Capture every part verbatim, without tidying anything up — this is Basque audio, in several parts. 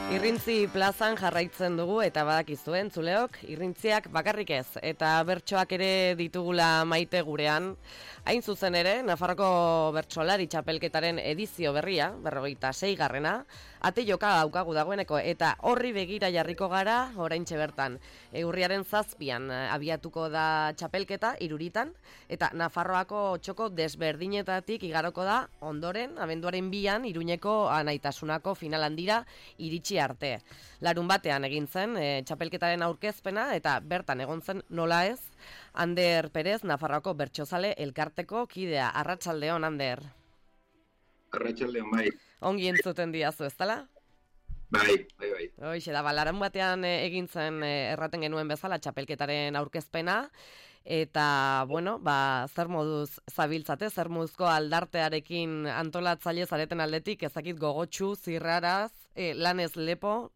Irrintzi plazan jarraitzen dugu eta badakizuen zuleok, irrintziak bakarrik ez eta bertsoak ere ditugula maite gurean. Hain zuzen ere, Nafarroko bertsolari txapelketaren edizio berria, berrogeita sei garrena, ate joka daukagu dagoeneko eta horri begira jarriko gara oraintxe bertan. Urriaren zazpian abiatuko da txapelketa iruritan eta Nafarroako txoko desberdinetatik igaroko da ondoren, abenduaren bian, Iruñeko Anaitasunako final handira iritsi arte. Larun batean egin zen e, txapelketaren aurkezpena eta bertan egon zen nola ez, Ander Perez, Nafarroako bertsozale elkarteko kidea. Arratsaldeon, Ander. Arratsaldeon, bai. Ongi entzuten diazu, eztala? Bai, bai, bai. Hoixe da, larun batean egin zen erraten genuen bezala txapelketaren aurkezpena, eta, bueno, ba, zer moduz zabiltzate, zer moduzko aldartearekin antolatzaile zareten aldetik, ezakit gogotsu, zirraraz, e, lanez lepo?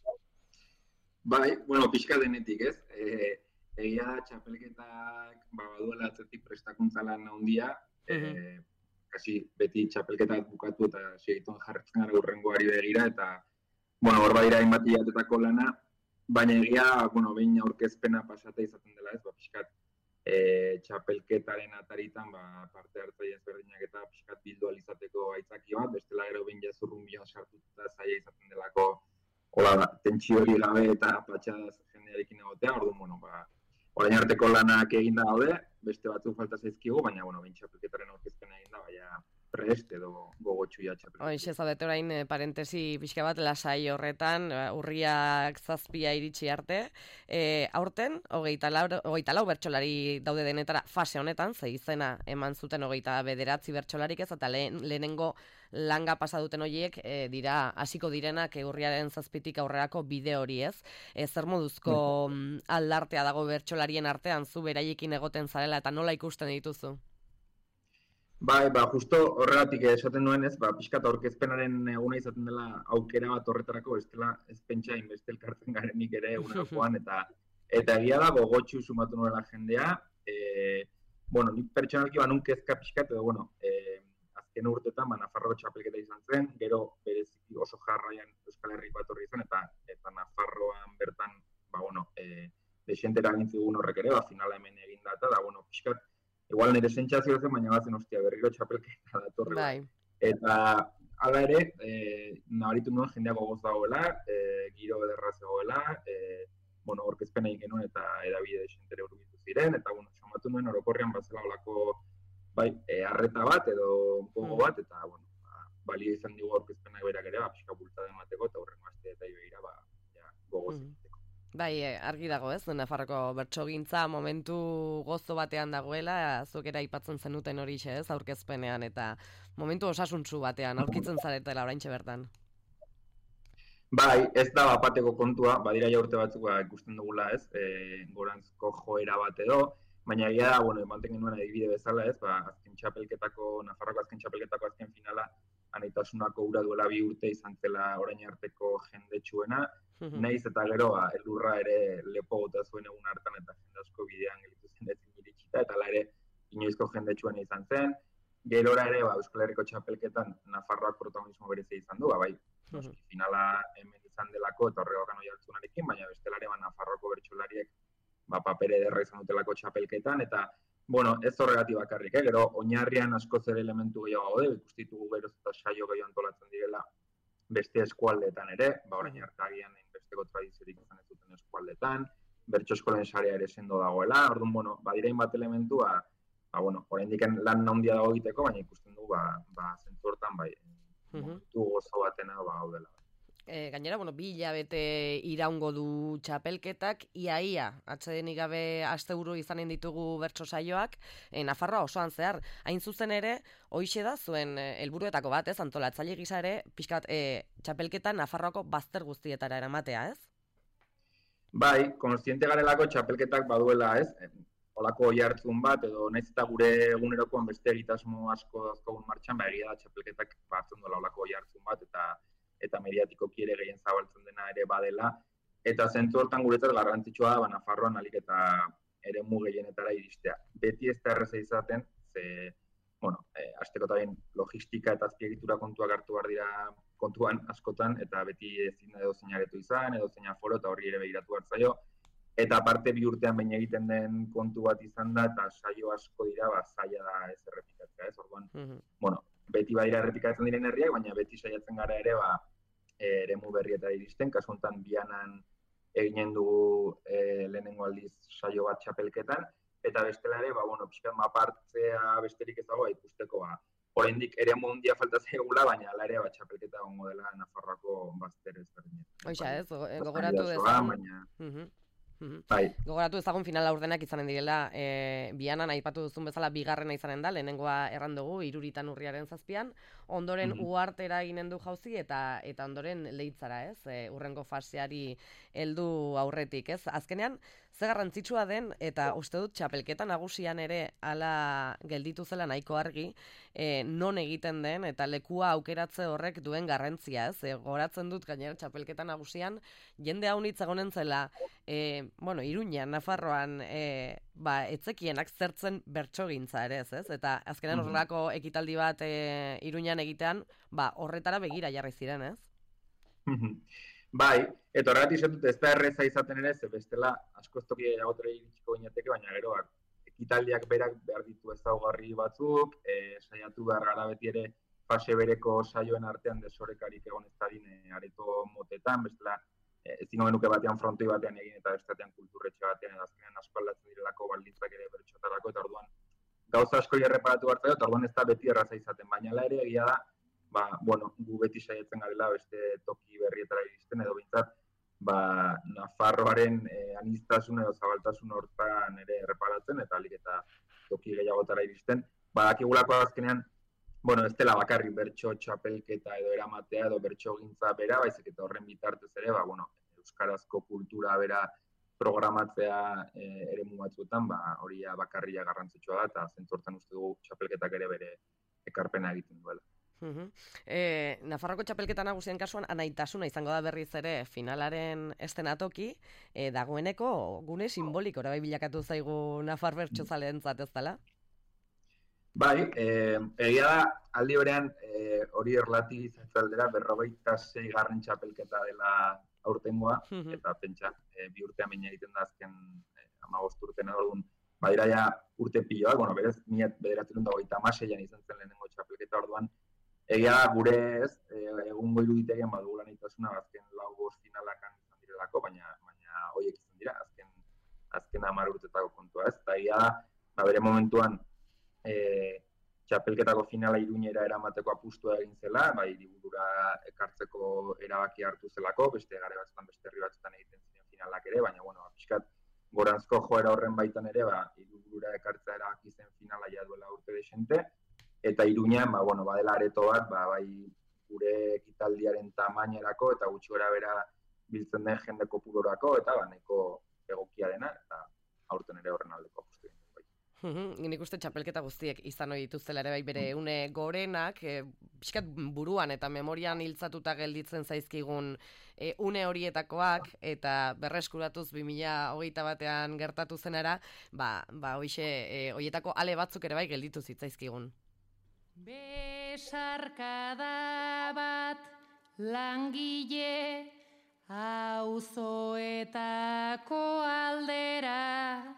Bai, bueno, pixka denetik, ez? E, egia txapelketak, ba, baduela atzetik prestakuntza lan handia, uh-huh. e, kasi beti txapelketak bukatu eta segituen jarretzen gara urrengoari begira, eta bueno, hor badira hainbat hilatetako lana, baina egia, bueno, behin aurkezpena pasata izaten dela ez, ba, pixkat e, txapelketaren ataritan, ba, parte hartzaile ezberdinak eta pixkat bildu alizateko aitzaki bat, bestela gero behin jazurrun bion sartuta zaila izaten delako, hola, tentsio hori gabe eta patxadaz jendearekin egotea, orduan, bueno, ba, orain arteko lanak eginda daude, beste batzuk falta zaizkigu, baina, bueno, behin txapelketaren aurkezpena eginda, baina, prest edo gogotxu ja txapelketa. Hoxe, zaudete orain parentesi pixka bat lasai horretan, urriak zazpia iritsi arte. E, aurten, hogeita lau bertsolari daude denetara fase honetan, ze izena eman zuten hogeita bederatzi bertsolarik ez, eta lehen, lehenengo langa pasa duten horiek e, dira hasiko direnak urriaren zazpitik aurrerako bide hori ez. E, zer moduzko mm. aldartea dago bertsolarien artean, zu beraiekin egoten zarela eta nola ikusten dituzu? Bai, ba, justo horregatik esaten nuen ez, ba, pixkat aurkezpenaren eguna izaten dela aukera bat horretarako, ez dela ez pentsa inbeste elkartzen garenik ere egunerokoan, eta eta egia da gogotxu sumatu nuela jendea, e, bueno, nik pertsonalki banun kezka pixkat, edo, bueno, e, azken urtetan, ba, Nafarroko txapelketa izan zen, gero bereziki oso jarraian Euskal Herriko atorri izan, eta eta Nafarroan bertan, ba, bueno, e, desentera gintzigun horrek ere, ba, finala hemen eginda, eta da, bueno, pixkat, igual nire sentsazio zen, baina bazen hostia berriro txapelketa datorre. Bai. Eta hala ere, e, nabaritu nuen jendea gogoz dagoela, e, giro ederra zegoela, e, bueno, orkezpena egin genuen eta edabide desentere urbitu ziren, eta bueno, somatu nuen orokorrean bazela olako bai, e, arreta bat edo gogo bat, eta bueno, ba, balio izan digu orkezpenak berak ere, ba, pixka bultada emateko, eta horrengo aste eta ibeira, ba, ja, gogoz egiteko. Bai, argi dago ez, Nafarroko bertsogintza momentu gozo batean dagoela, zuk era aipatzen zenuten hori ez, aurkezpenean, eta momentu osasuntsu batean, aurkitzen zaretela oraintxe bertan. Bai, ez da bapateko kontua, badira ja urte batzuk ba, ikusten dugula ez, e, gorantzko joera bat edo, baina egia da, bueno, ematen genuen adibide bezala ez, ba, azken txapelketako, Nafarroko azken txapelketako azken finala, Anaitasunako ura duela bi urte izan zela orain arteko jendetsuena, naiz eta gero ba, elurra ere lepo gota zuen egun hartan eta jende asko bidean gelitu zen ezin iritsita, eta ala ere inoizko jendetsuena izan zen. Gerora ere ba, Euskal Herriko txapelketan Nafarroak protagonismo berezia izan du, ba, bai, noski, finala hemen izan delako eta horregakan oi hartzunarekin, baina bestelare ba, Nafarroako bertsolariek ba, papere ederra izan dutelako txapelketan, eta bueno, ez horregatik bakarrik, eh? Gero oinarrian askoz ere elementu gehiago gaude, ikustitugu geroz eta saio gehiago antolatzen direla beste eskualdeetan ere, ba orain arte agian besteko tradiziorik izan ez duten eskualdetan, bertso eskolen sarea ere sendo dagoela, orduan, bueno, badira hainbat elementu, ba, ba bueno, oraindik lan handia dago egiteko, baina ikusten du, ba, ba zentzu hortan, bai, momentu gozo batena ba gaudela. E, gainera, bueno, bi hilabete iraungo du txapelketak, ia-ia, atsedenik gabe asteburu izanen ditugu bertso saioak, e, Nafarroa osoan zehar. Hain zuzen ere, hoixe da zuen helburuetako bat, ez, antolatzaile gisa ere, pixkat, e, txapelketa Nafarroako bazter guztietara eramatea, ez? Bai, kontziente garelako txapelketak baduela, ez? Olako oihartzun bat, edo naiz eta gure egunerokoan beste egitasmo asko dazkogun martxan, ba, egia da txapelketak batzen duela olako oihartzun bat, eta eta mediatikoki ere gehien zabaltzen dena ere badela, eta zentzu hortan guretzat garrantzitsua da, ba, Nafarroan alik eta eremu gehienetara iristea. Beti ez da erreza izaten, ze bueno, e, asteko eta bain logistika eta azpiegitura kontuak hartu behar dira kontuan askotan, eta beti ezin edo zein aretu izan, edo zein aforo, eta horri ere begiratu behar zaio. Eta aparte bi urtean baina egiten den kontu bat izan da, eta saio asko dira, ba, zaila da ez errepikatzea, ez? Orduan, mm-hmm. bueno, beti badira errepikatzen diren herriak, baina beti saiatzen gara ere, ba, eremu berrietara iristen, kasu honetan Bianan eginen dugu e, lehenengo aldiz saio bat txapelketan, eta bestela ere, ba, bueno, pixkat mapartzea besterik ez dago, ikusteko, ba, oraindik eremu handia falta zaigula, baina ala ere, ba, txapelketa gongo dela Nafarroako bazter ezberdinetan. Hoxa, ez, gogoratu dezagun. Baina... Mm-hmm. Mm-hmm. Bai. Gogoratu ezagun final laurdenak izanen direla, e, Bianan aipatu duzun bezala bigarrena izanen da, lehenengoa erran dugu, iruritan urriaren zazpian, ondoren mm-hmm. uartera ginen du jauzi eta eta ondoren leitzara, ez? E, urrengo faseari heldu aurretik, ez? Azkenean, ze garrantzitsua den, eta uste dut txapelketa nagusian ere hala gelditu zela nahiko argi, e, non egiten den, eta lekua aukeratze horrek duen garrantzia, ez? E, goratzen dut gainera txapelketa nagusian, jende haunitz egonen zela, e, bueno, Iruñan, Nafarroan, e, ba, etzekienak zertzen bertsogintza ere, ez, ez? Eta azkenan horrelako ekitaldi bat e, Iruñan egitean, ba, horretara begira jarri ziren, ez? Bai, eta horregatik izan dut ez da erreza izaten ere, ze bestela asko ez toki agotera iritsiko ginateke, baina gero, ekitaldiak berak behar ditu ezaugarri batzuk, e, saiatu behar gara beti ere fase bereko saioen artean desorekarik egon ez dadin e, areto motetan, bestela ezin genuke batean frontoi batean egin eta bestatean kulturretxe batean edo azkenean asko aldatzen direlako baldintzak ere bertxotarako eta orduan gauza asko erreparatu hartzea eta orduan ez da beti erraza izaten, baina ala ere egia da, ba, bueno, gu beti saiatzen garela beste toki berrietara iristen edo bintzat, ba, Nafarroaren eh, aniztasun edo zabaltasun hortan ere erreparatzen eta alik eta toki gehiagotara iristen, ba, dakigulako azkenean, bueno, ez dela bakarrik bertso txapelketa edo eramatea edo bertso gintza bera, baizik eta horren bitartez ere, ba, bueno, euskarazko kultura bera programatzea e, eremu batzuetan, ba, hori bakarria garrantzitsua da, eta zentzortan uste dugu txapelketak ere bere ekarpena egiten duela. Uh-huh. E, Nafarroko txapelketa nagusien kasuan anaitasuna izango da berriz ere finalaren estenatoki, e, dagoeneko gune simboliko bai bilakatu zaigu Nafar bertsozaleentzat ez dela? Bai, eh, egia da, aldi berean eh, hori erlati zentzaldera berrogeita sei garren txapelketa dela aurtengoa, mm-hmm. eta pentsa, eh, bi urte amin egiten da azken eh, amagost urten edorduan, badira ja urte piloa, bueno, berez, miat bederatzen da goita amaseian izan zen lehenengo txapelketa orduan, egia da, gure ez, eh, egungo iruditegen badugula nahitasuna, azken lau bost finalakan izan direlako, baina, baina hoiek izan dira, azken, azken hamar urtetako kontua ez, eta egia da, ba, bere momentuan, E, txapelketako finala Iruñera eramateko apustua egin zela, bai hiriburura ekartzeko erabaki hartu zelako, beste gare batzutan, beste herri batzutan egiten ziren finalak ere, baina bueno, pixkat goranzko joera horren baitan ere, ba hiriburura ekartzea erabaki zen finala ja duela urte desente, eta Iruñan, ba bueno, badela areto bat, ba bai gure ekitaldiaren tamainerako eta gutxi gorabehera biltzen den jende kopurorako eta ba nahiko egokia dena eta aurten ere horren aldeko apustu egin. Nik uste txapelketa guztiek izan hori dituztela ere bai bere une gorenak, e, pixkat buruan eta memorian hiltzatuta gelditzen zaizkigun e, une horietakoak, eta berreskuratuz bi mila hogeita batean gertatu zenera, ba, ba hoixe, e, horietako ale batzuk ere bai gelditu zitzaizkigun. Besarkada bat langile auzoetako aldera,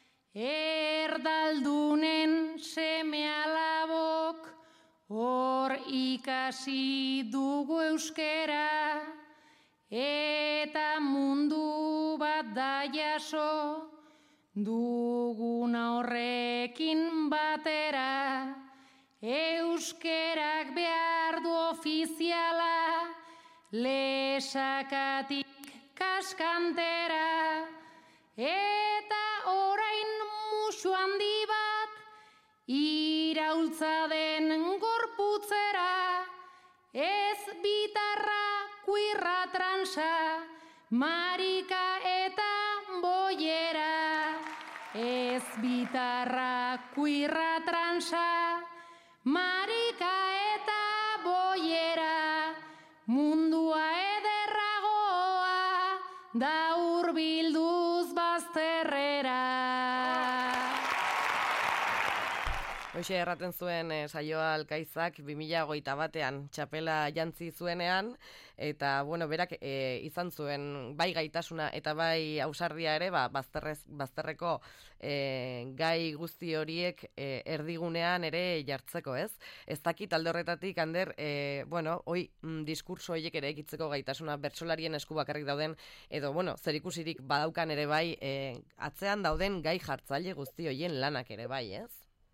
erdaldunen seme alabok hor ikasi dugu euskera, eta mundu bat da jaso duguna horrekin batera, euskerak behar du ofiziala lesakatik kaskantera, eta orain musu handi bat iraultza den gorputzera, ez bitarra, kuirra, transa, marika eta boiera. Ez bitarra, kuirra, transa, marika eta boiera. Mundua ederragoa da hurbilduz bazterrera. Hoxe erraten zuen e, Saioa Alkaizak bi mila hogeita batean txapela jantzi zuenean, eta bueno, berak e, izan zuen bai gaitasuna eta bai ausardia ere, ba, bazterrez, bazterreko e, gai guzti horiek e, erdigunean ere jartzeko, ez? Ez dakit alde horretatik, Ander, e, bueno, hoi mm, diskurso horiek ere ekitzeko gaitasuna bertsolarien esku bakarrik dauden, edo, bueno, zerikusirik badaukan ere bai, e, atzean dauden gai jartzaile guzti horien lanak ere bai, ez?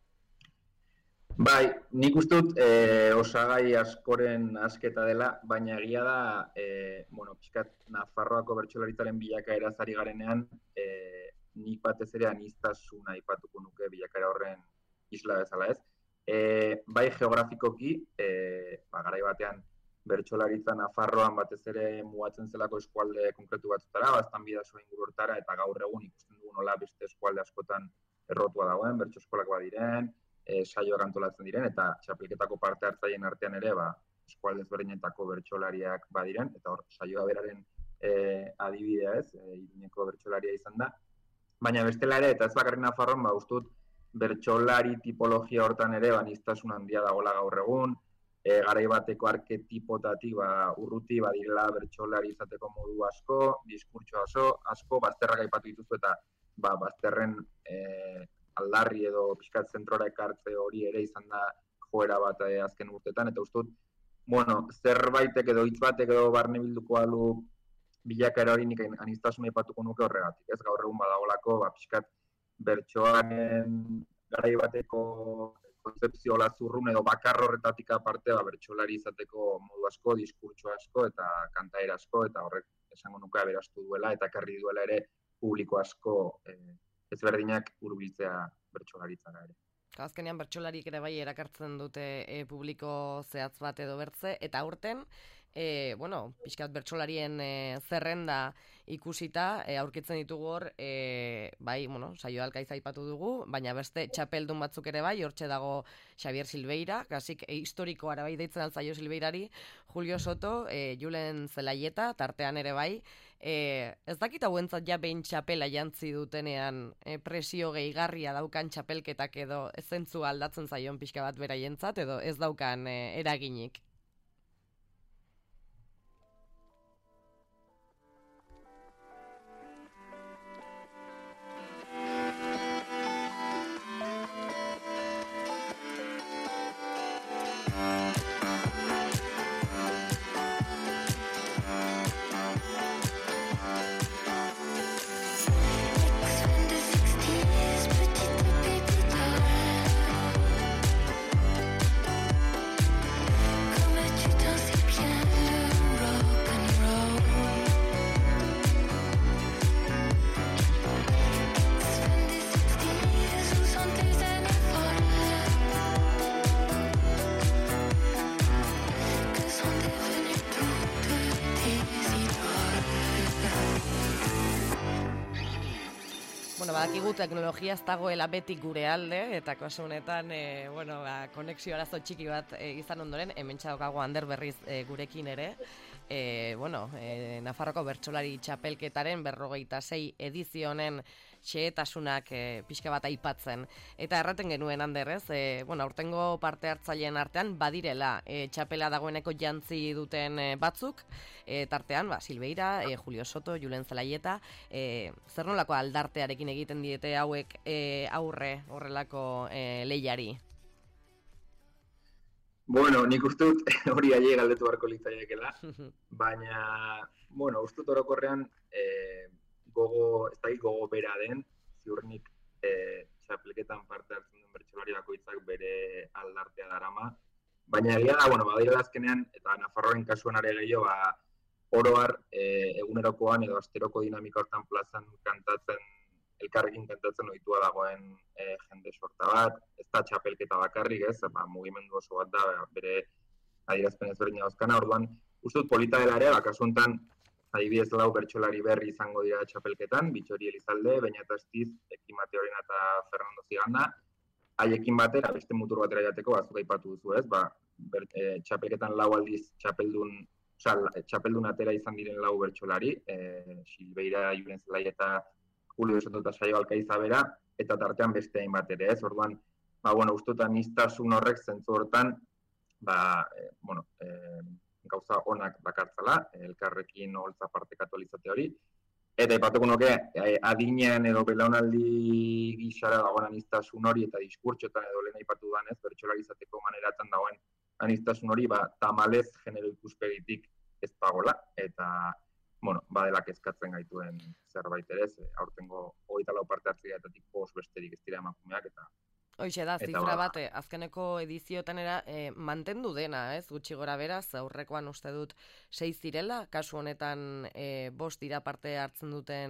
Bai, nik uste dut e, osagai askoren asketa dela, baina egia da, e, bueno, pixkat Nafarroako bertsolaritzaren bilakaera zari garenean, e, nik batez ere aniztasuna aipatuko nuke bilakaera horren isla bezala, ez? E, bai geografikoki, e, ba, garai batean bertsolaritza Nafarroan batez ere mugatzen zelako eskualde konkretu batzutara, baztan bidasoa inguru hortara, eta gaur egun ikusten dugu nola beste eskualde askotan errotua dagoen, bertso eskolak badiren, E, saioak antolatzen diren, eta txapelketako parte hartzaileen artean ere, ba, eskualde ezberdinetako bertsolariak badiren, eta hor, saioa beraren e, adibidea ez, e, Iruñeko bertsolaria izan da. Baina bestela ere, eta ez bakarrik Nafarroan, ba, ustut, bertsolari tipologia hortan ere, ba, aniztasun handia dagoela gaur egun, e, garai bateko arketipotatik, ba, urruti, badirela bertsolari izateko modu asko, diskurtso asko, asko, bazterrak aipatu dituzu, eta ba, bazterren e, aldarri edo pixkat zentrora ekartze hori ere izan da joera bat eh, azken urtetan, eta ustut, bueno, zerbaitek edo hitz batek edo barne bilduko alu bilakaera hori nik aniztasuna aipatuko nuke horregatik, ez gaur egun badagolako, ba, pixkat bertsoaren garai bateko kontzepzio lazurrun edo bakar horretatik aparte, ba, bertsolari izateko modu asko, diskurtso asko eta kantaera asko, eta horrek esango nuke aberastu duela eta ekarri duela ere publiko asko eh, ezberdinak hurbiltzea bertsolaritzara ere. Azkenean bertsolarik ere bai erakartzen dute e, publiko zehatz bat edo bertze, eta aurten, e, bueno, pixkat bertsolarien e, zerrenda ikusita, e, aurkitzen ditugu hor, e, bai, bueno, Saioa Alkaiz aipatu dugu, baina beste txapeldun batzuk ere bai, hortxe dago Xavier Silveira, gasik e, historikoa bai deitzen alzaio Silveirari, Julio Soto, e, Julen Zelaieta, tartean ere bai, E, ez dakit hauentzat ja behin txapela jantzi dutenean e, presio gehigarria daukan txapelketak edo zentzu aldatzen zaion pixka bat beraientzat edo ez daukan e, eraginik. Badakigu teknologia ez dagoela beti gure alde, eta kasu honetan, e, bueno, ba, konexio arazo txiki bat e, izan ondoren, hemen txaukago Ander berriz e, gurekin ere, e, bueno, e, Nafarroko bertsolari txapelketaren berrogeita sei edizionen xehetasunak e, pixka bat aipatzen. Eta erraten genuen, Ander, ez? E, bueno, aurtengo parte hartzaileen artean badirela e, txapela dagoeneko jantzi duten e, batzuk, e, tartean, ba, Silveira, e, Julio Soto, Julen Zelaieta, e, zer nolako aldartearekin egiten diete hauek e, aurre horrelako e, lehiari? Bueno, nik uste dut hori aile galdetu beharko litzaiekela, baina, bueno, uste dut orokorrean e, gogo, ez da gogo bera den, ziurnik e, txapelketan parte hartzen duen bertsolari bakoitzak bere aldartea darama, baina egia da, bueno, badirela azkenean, eta Nafarroaren kasuan are gehiago, ba, oroar e, egunerokoan edo asteroko dinamika hortan plazan kantatzen, elkarrekin kantatzen ohitua dagoen e, jende sorta bat, ez da txapelketa bakarrik, ez, ba, mugimendu oso bat da, bere adierazpen ezberdina dauzkana, orduan, uste dut polita dela ere, kasu honetan, adibidez lau bertsolari berri izango dira txapelketan, Bitxori Elizalde, Beñat Astiz, Ekin Mateorena eta Fernando Ziganda, haiekin batera, beste mutur batera jateko, bazuk aipatu duzu, ez, ba, ber, e, txapelketan lau aldiz txapeldun, oza, txapeldun atera izan diren lau bertsolari, e, Silveira, Julen Zelaieta, Julio Soto eta Saioa Alkaiz bera, eta tartean beste hainbat ere, ez, orduan, ba, bueno, uste dut aniztasun horrek zentzu hortan, ba, e, bueno, e, gauza onak dakartzala, elkarrekin holtza partekatu alizate hori, eta ipatuko nuke, eh, adinean edo belaunaldi gixara dagoen aniztasun hori eta diskurtsotan edo lehen aipatu danez, bertsolari izateko maneratan dagoen aniztasun hori, ba, tamalez genero ikuspegitik ez dagoela, eta, bueno, badela kezkatzen gaituen zerbait ere, ze aurtengo hogeita lau parte hartzeetatik bost besterik ez dira emakumeak, eta Hoixe da, Eta zifra ba- bat, eh, azkeneko edizioetan era, eh, mantendu dena, ez, gutxi gora beraz, aurrekoan uste dut sei zirela, kasu honetan eh, bost dira parte hartzen duten